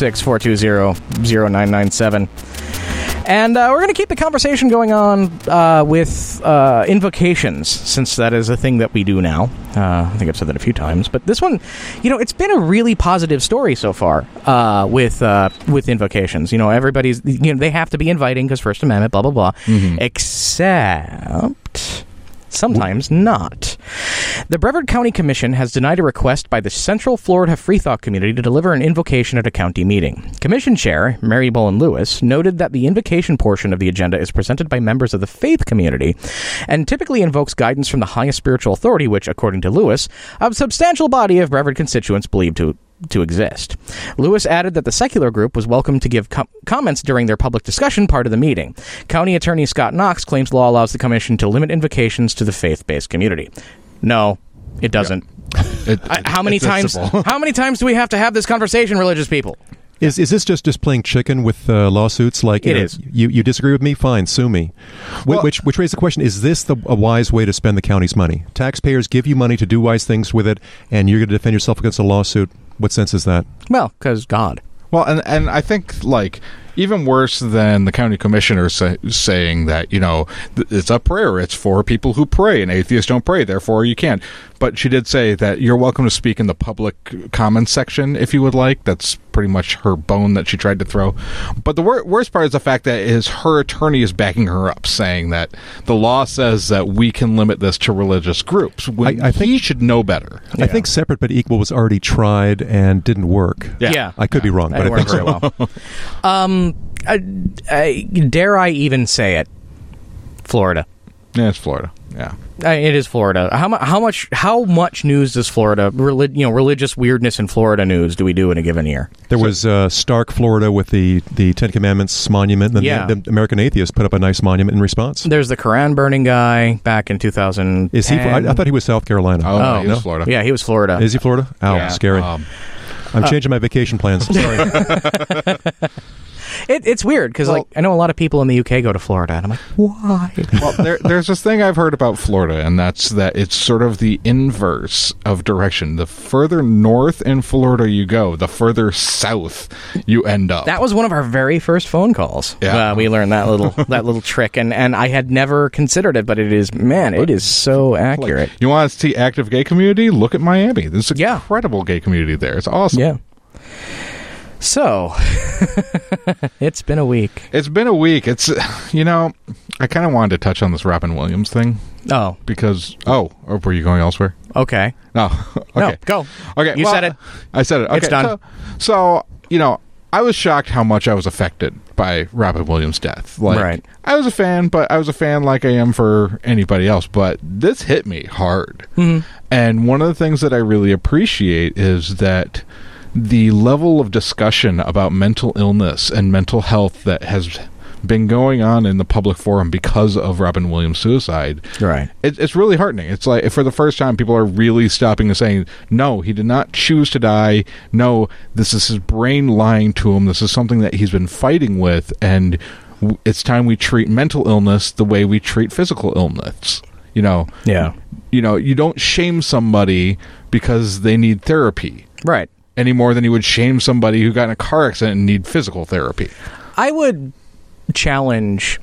206-420-0997. And we're going to keep the conversation going on with invocations, since that is a thing that we do now. I think I've said that a few times. But this one, it's been a really positive story so far with invocations. Everybody's, they have to be inviting because First Amendment, blah, blah, blah. Mm-hmm. Except sometimes not. The Brevard County Commission has denied a request by the Central Florida Freethought community to deliver an invocation at a county meeting. Commission Chair Mary Bowen Lewis noted that the invocation portion of the agenda is presented by members of the faith community and typically invokes guidance from the highest spiritual authority, which, according to Lewis, a substantial body of Brevard constituents believe to exist. Lewis added that the secular group was welcome to give comments during their public discussion part of the meeting. County Attorney Scott Knox claims law allows the commission to limit invocations to the faith-based community. No, it doesn't. Yeah. How many times do we have to have this conversation, religious people? Is this just playing chicken with lawsuits? Like it is. You disagree with me? Fine, sue me. Well, which raises the question: is this a wise way to spend the county's money? Taxpayers give you money to do wise things with it, and you're going to defend yourself against a lawsuit. What sense is that? Well, because God. Well, and I think even worse than the county commissioner saying that, it's a prayer. It's for people who pray, and atheists don't pray, therefore you can't. But she did say that you're welcome to speak in the public comments section if you would like. That's pretty much her bone that she tried to throw. But the worst part is the fact that her attorney is backing her up, saying that the law says that we can limit this to religious groups. I think he should know better. I think separate but equal was already tried and didn't work. Yeah. I could be wrong, but I think so. Well. Dare I even say it? Florida. Yeah, it's Florida. Yeah, it is Florida. How much news does Florida, religious weirdness in Florida news do we do in a given year? There was Stark, Florida, with the Ten Commandments monument. And the American Atheists put up a nice monument in response. There's the Quran burning guy back in 2010. Is he? I thought he was South Carolina. Oh, he was Florida. Yeah, he was Florida. Is he Florida? Oh, yeah. Scary. I'm changing my vacation plans. Sorry. It's weird because I know a lot of people in the UK go to Florida, and I'm like, why? Well, there's this thing I've heard about Florida, and that's that it's sort of the inverse of direction. The further north in Florida you go, the further south you end up. That was one of our very first phone calls. Yeah. We learned that little trick, and I had never considered it, but it is so accurate. You want to see active gay community? Look at Miami. There's an incredible gay community there. It's awesome. Yeah. So, it's been a week. It's, I kind of wanted to touch on this Robin Williams thing. Oh. Because, were you going elsewhere? Okay. No. Okay. No, go. Okay. You said it. I said it. Okay. It's done. So, I was shocked how much I was affected by Robin Williams' death. Right. I was a fan, but I was a fan like I am for anybody else. But this hit me hard. Mm-hmm. And one of the things that I really appreciate is that the level of discussion about mental illness and mental health that has been going on in the public forum because of Robin Williams' suicide. Right. It's really heartening. It's like, for the first time, people are really stopping and saying, no, he did not choose to die. No, this is his brain lying to him. This is something that he's been fighting with, and it's time we treat mental illness the way we treat physical illness. Yeah. You don't shame somebody because they need therapy. Right. Any more than you would shame somebody who got in a car accident and need physical therapy. I would challenge,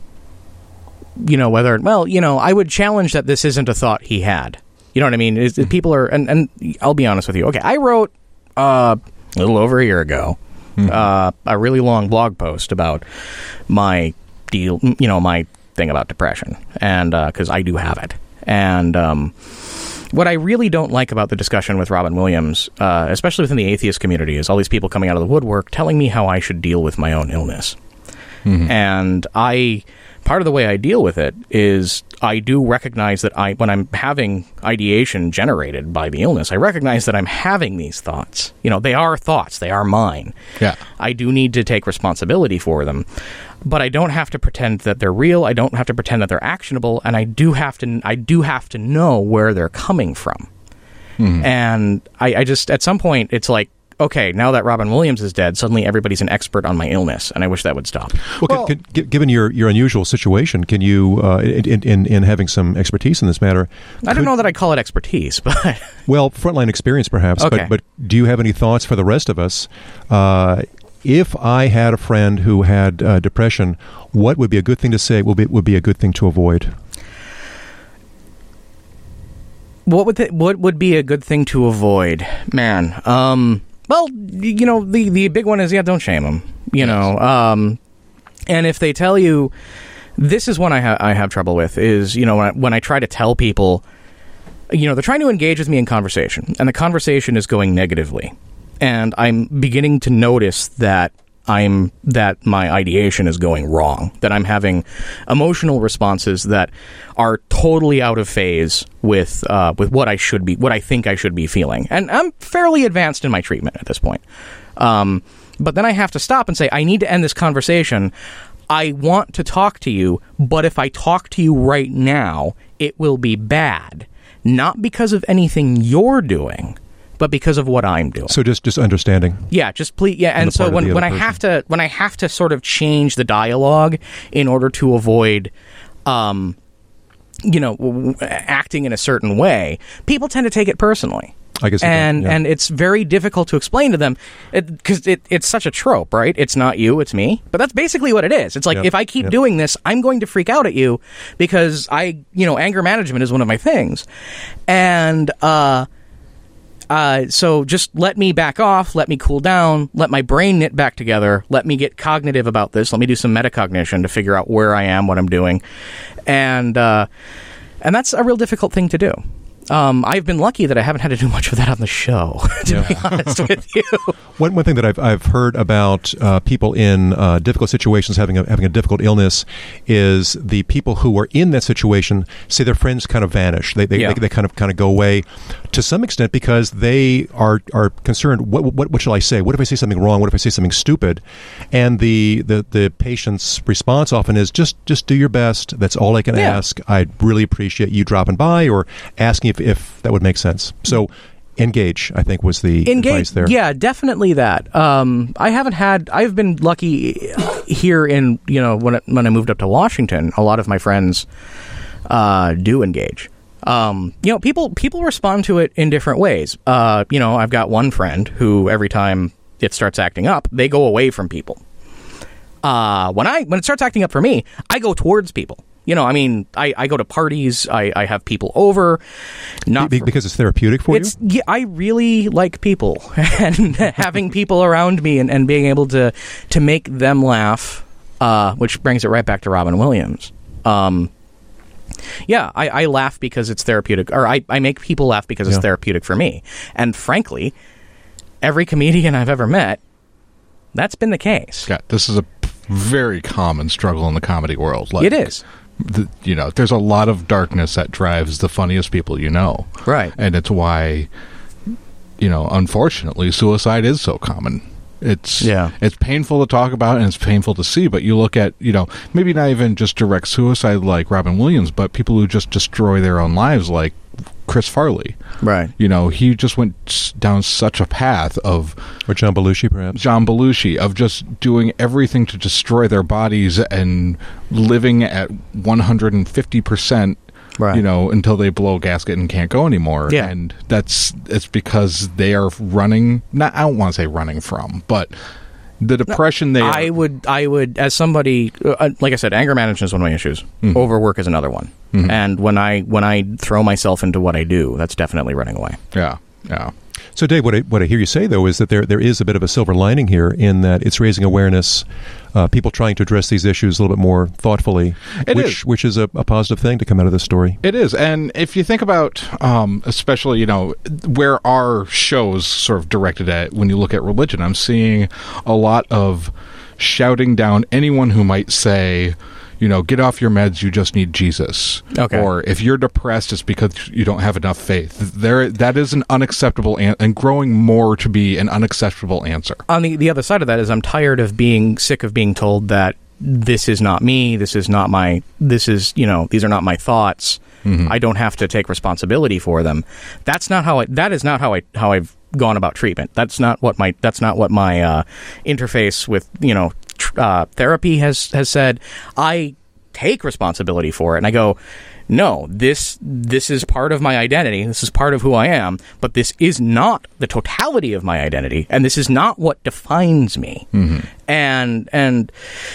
I would challenge that this isn't a thought he had. You know what I mean? People are, and I'll be honest with you. Okay, I wrote a little over a year ago a really long blog post about my deal, my thing about depression, and because I do have it. And what I really don't like about the discussion with Robin Williams, especially within the atheist community, is all these people coming out of the woodwork telling me how I should deal with my own illness. And part of the way I deal with it is I do recognize that when I'm having ideation generated by the illness, I recognize that I'm having these thoughts. They are thoughts. They are mine. Yeah. I do need to take responsibility for them. But I don't have to pretend that they're real. I don't have to pretend that they're actionable. And I do have to know where they're coming from. And I just, at some point, it's like, okay, now that Robin Williams is dead, suddenly everybody's an expert on my illness, and I wish that would stop. Well, given your unusual situation, can you, in having some expertise in this matter... I don't know that I'd call it expertise, but... Well, frontline experience, perhaps, okay. But do you have any thoughts for the rest of us? If I had a friend who had depression, what would be a good thing to say, would be a good thing to avoid? What would be a good thing to avoid? Man, well, the big one is, don't shame them, and if they tell you, this is one I have trouble with, is, when I try to tell people, they're trying to engage with me in conversation, and the conversation is going negatively, and I'm beginning to notice that my ideation is going wrong, that I'm having emotional responses that are totally out of phase with what I think I should be feeling. And I'm fairly advanced in my treatment at this point. But then I have to stop and say, I need to end this conversation. I want to talk to you, but if I talk to you right now, it will be bad. Not because of anything you're doing, but because of what I'm doing. So just understanding. Yeah, just please. Yeah, and so when I have to sort of change the dialogue in order to avoid, acting in a certain way, people tend to take it personally. I guess, and it's very difficult to explain to them because it's such a trope, right? It's not you, it's me. But that's basically what it is. It's like, if I keep doing this, I'm going to freak out at you because anger management is one of my things, and so just let me back off, let me cool down, let my brain knit back together, let me get cognitive about this, let me do some metacognition to figure out where I am, what I'm doing. And that's a real difficult thing to do. I've been lucky that I haven't had to do much of that on the show, to be honest with you. One thing that I've heard about people in difficult situations having a difficult illness is the people who are in that situation say their friends kind of vanish. They kind of go away to some extent because they are concerned. What shall I say? What if I say something wrong? What if I say something stupid? And the patient's response often is just do your best. That's all I can ask. I'd really appreciate you dropping by or asking if that would make sense. So engage, I think, was the advice there. Yeah, definitely that. I've been lucky here in, when I moved up to Washington, a lot of my friends do engage. People respond to it in different ways. I've got one friend who every time it starts acting up, they go away from people. When it starts acting up for me, I go towards people. I go to parties. I have people over. Because it's therapeutic for you? Yeah, I really like people. And having people around me and being able to make them laugh, which brings it right back to Robin Williams. Yeah, I laugh because it's therapeutic. Or I make people laugh because it's therapeutic for me. And frankly, every comedian I've ever met, that's been the case. Yeah, this is a very common struggle in the comedy world. It is. There's a lot of darkness that drives the funniest people Right. And it's why, unfortunately, suicide is so common. It's painful to talk about and it's painful to see, but you look at, maybe not even just direct suicide like Robin Williams, but people who just destroy their own lives like Chris Farley. Right. He just went down such a path of... Or John Belushi, perhaps. John Belushi, of just doing everything to destroy their bodies and living at 150%, right. Until they blow a gasket and can't go anymore. Yeah. And it's because they are running... I don't want to say running from, but... the depression they I would as somebody like I said, anger management is one of my issues. Overwork is another one. And when I throw myself into what I do, that's definitely running away. Yeah. So, Dave, what I hear you say, though, is that there is a bit of a silver lining here in that it's raising awareness, people trying to address these issues a little bit more thoughtfully, which is a positive thing to come out of this story. It is. And if you think about, especially, where our show's sort of directed at, when you look at religion, I'm seeing a lot of shouting down anyone who might say, get off your meds, you just need Jesus. Okay. Or if you're depressed, it's because you don't have enough faith. That is an unacceptable and growing more to be an unacceptable answer. On the other side of that is I'm tired of being sick of being told that this is not me, these are not my thoughts. I don't have to take responsibility for them. That is not how I've gone about treatment. That's not what my interface with, therapy has said. I take responsibility for it, and I go, no, this is part of my identity. This is part of who I am, but this is not the totality of my identity, and this is not what defines me. And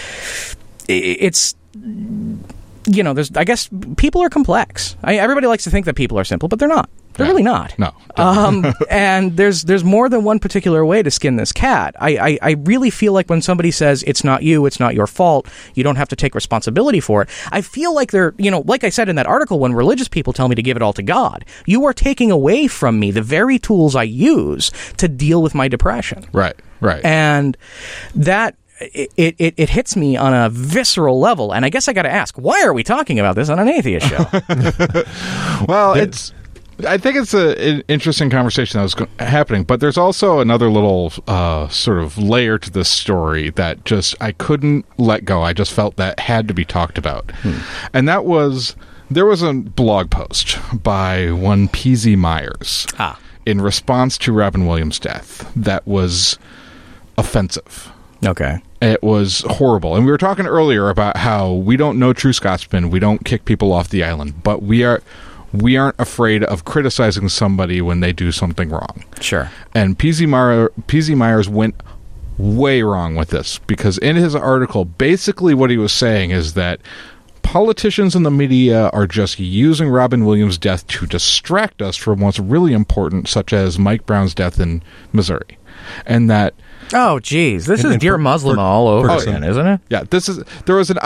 it's, there's, I guess people are complex. Everybody likes to think that people are simple, but they're not. They're really not. No. And there's more than one particular way to skin this cat. I really feel like when somebody says it's not you, it's not your fault, you don't have to take responsibility for it, I feel like they're, like I said in that article, when religious people tell me to give it all to God, you are taking away from me the very tools I use to deal with my depression. Right. And that... It hits me on a visceral level, and I guess I got to ask, why are we talking about this on an atheist show? Well, I think it's an interesting conversation that was happening, but there's also another little sort of layer to this story that just I couldn't let go. I just felt that had to be talked about, and that was there was a blog post by one P.Z. Myers in response to Robin Williams' death that was offensive. Okay. It was horrible. And we were talking earlier about how we don't know true Scotsmen. We don't kick people off the island. But we aren't afraid of criticizing somebody when they do something wrong. Sure. And P.Z. Myers went way wrong with this. Because in his article, basically what he was saying is that politicians and the media are just using Robin Williams' death to distract us from what's really important, such as Mike Brown's death in Missouri. And that... Oh, geez, this is Dear Muslim all over again, isn't it? Yeah, there was an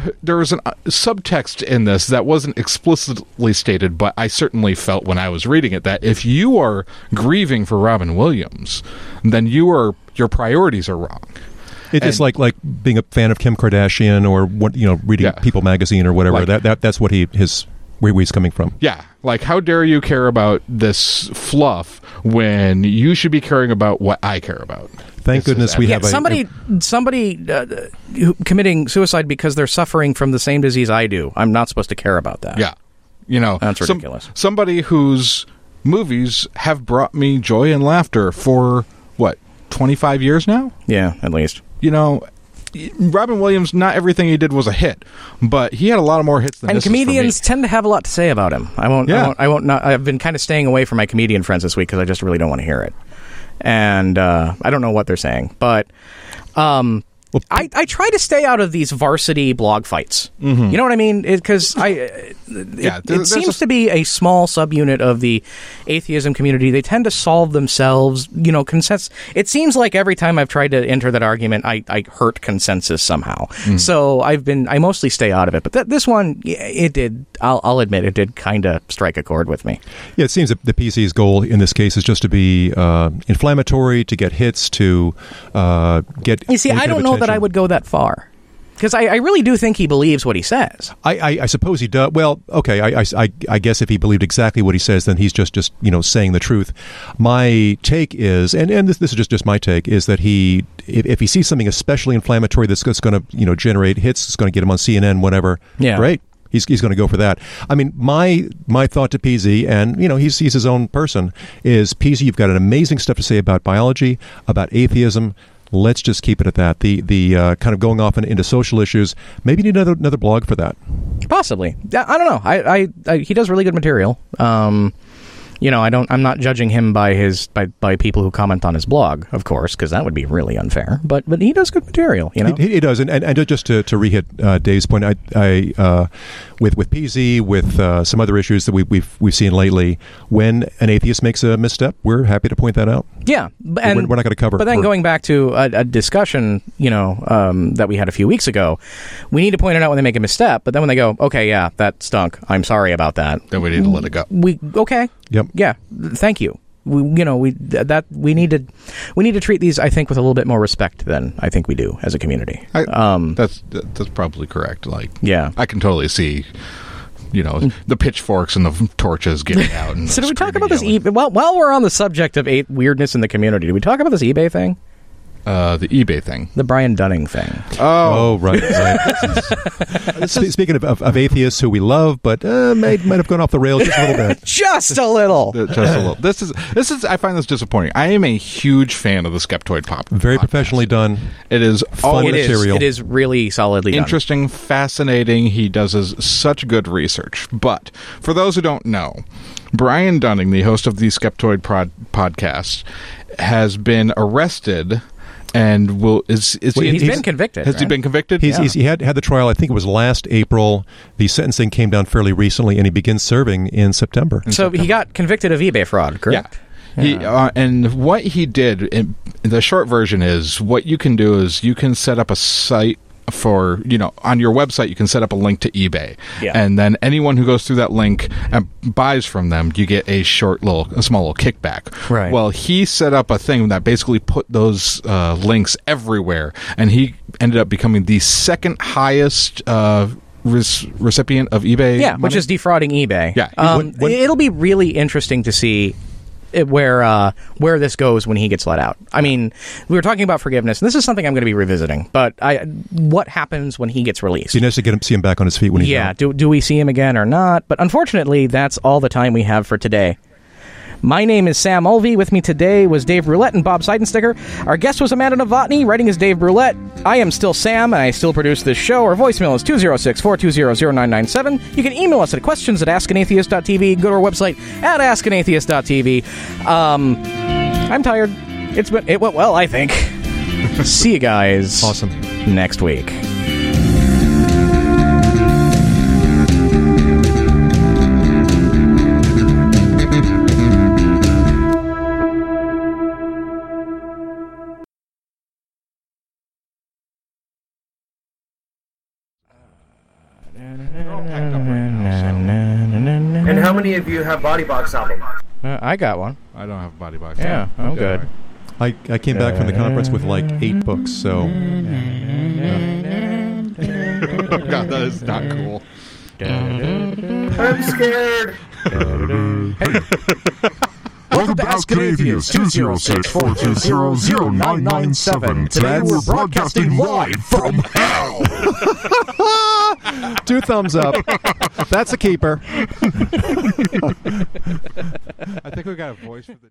subtext in this that wasn't explicitly stated, but I certainly felt when I was reading it that if you are grieving for Robin Williams, then your priorities are wrong. It's just like being a fan of Kim Kardashian or reading People magazine or whatever. That's what where he's coming from. Yeah, like how dare you care about this fluff when you should be caring about what I care about. Thank goodness we have somebody committing suicide because they're suffering from the same disease I do. I'm not supposed to care about that. Yeah, that's ridiculous. Somebody whose movies have brought me joy and laughter for 25 years now. Yeah, at least. Robin Williams, not everything he did was a hit, but he had a lot of more hits than this. And comedians tend to have a lot to say about him. I've been kind of staying away from my comedian friends this week because I just really don't want to hear it. And I don't know what they're saying, but I try to stay out of these varsity blog fights. You know what I mean? Because it seems to be a small subunit of the atheism community. They tend to solve themselves, consensus. It seems like every time I've tried to enter that argument, I hurt consensus somehow. So I mostly stay out of it. But this one, it did, I'll admit, it did kind of strike a chord with me. Yeah, it seems that the PC's goal in this case is just to be inflammatory, to get hits, to get... You see, I don't know that I would go that far. Because I really do think he believes what he says. I suppose he does. Well, okay, I guess if he believed exactly what he says, then he's just saying the truth. My take is, and this is just my take, is that if he sees something especially inflammatory that's going to generate hits, it's going to get him on CNN, whatever, great. He's going to go for that. I mean, my thought to PZ, and he's his own person, is PZ, you've got an amazing stuff to say about biology, about atheism. Let's just keep it at that. The kind of going off into social issues. Maybe you need another blog for that. Possibly. I don't know. He does really good material. I'm not judging him by by people who comment on his blog, of course, because that would be really unfair. But he does good material, He does, and just to re-hit Dave's point, I with PZ, with some other issues that we've seen lately, when an atheist makes a misstep, we're happy to point that out. Yeah, and we're not going to cover. But then going back to a discussion, that we had a few weeks ago, we need to point it out when they make a misstep. But then when they go, okay, yeah, that stunk. I'm sorry about that. Then we need to let it go. Okay. Yep. Yeah. Thank you. We need to treat these, I think, with a little bit more respect than I think we do as a community. That's probably correct. I can totally see, the pitchforks and the torches getting out. And so, do we talk about this? While we're on the subject of weirdness in the community, do we talk about this eBay thing? The eBay thing. The Brian Dunning thing. Oh, right. Speaking of atheists who we love, but might have gone off the rails just a little bit. Just a little. This is. I find this disappointing. I am a huge fan of the Skeptoid Pop. Very professionally done. It is fun material. It is really solidly done. Interesting, fascinating. He does such good research. But for those who don't know, Brian Dunning, the host of the Skeptoid podcast, has been arrested. And he's been convicted. Has he been convicted? He had the trial. I think it was last April. The sentencing came down fairly recently, and he begins serving in September. He got convicted of eBay fraud, correct? Yeah. And what he did, the short version is, what you can do is you can set up a site for, on your website, you can set up a link to eBay. Yeah. And then anyone who goes through that link and buys from them, you get a small little kickback. Right. Well, he set up a thing that basically put those links everywhere, and he ended up becoming the second highest recipient of eBay money. Which is defrauding eBay. Yeah. It'll be really interesting to see where this goes when he gets let out. I mean, we were talking about forgiveness, and this is something I'm going to be revisiting. But what happens when he gets released? It'd be nice to see him back on his feet when he's out. Do we see him again or not? But unfortunately, that's all the time we have for today. My name is Sam Mulvey. With me today was Dave Brulette and Bob Seidensticker. Our guest was Amanda Novotny. Writing is Dave Brulette. I am still Sam, and I still produce this show. Our voicemail is 206-420-0997. You can email us at questions@askanatheist.tv. Go to our website at askanatheist.tv. I'm tired. It went well, I think. See you guys. Awesome. Next week. And how many of you have Body Box album? I got one. I don't have Body Box. Yeah, I'm good. I came back from the conference with 8 books, so... God, that is not cool. I'm scared. Welcome to Ask an Atheist, 206-420-0997. Today we're broadcasting live from hell. 2 thumbs up. That's a keeper. I think we got a voice for the...